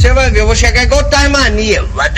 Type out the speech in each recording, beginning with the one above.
Você vai ver, eu vou chegar igual Tasmania.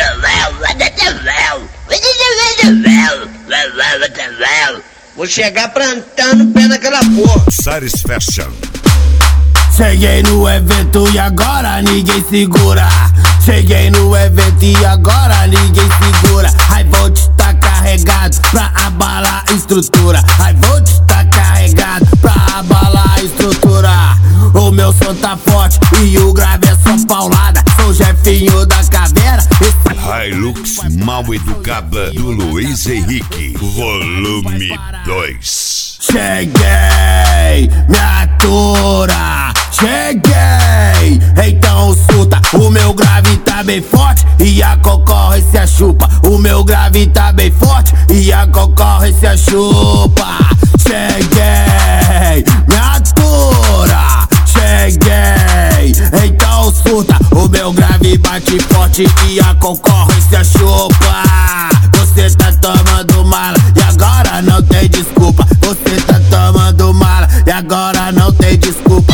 Vou chegar plantando o pé naquela porra. Satisfaction. Cheguei no evento e agora ninguém segura. Cheguei no evento e agora ninguém segura. High volt tá carregado pra abalar a estrutura. High volt tá carregado pra abalar a estrutura. O meu som tá forte e o grave é só paulada. Sou Jefinho da Caveira. Hilux Mal Educada do Luiz Henrique, volume 2. Cheguei, me atura. Cheguei, então surta. O meu grave tá bem forte e a concorrência chupa. O meu grave tá bem forte e a concorrência chupa. Cheguei, me atura. Cheguei, então surta. O meu grave bate forte e a concorrência chupa. Você tá tomando mala e agora não tem desculpa. Você tá tomando mala e agora não tem desculpa.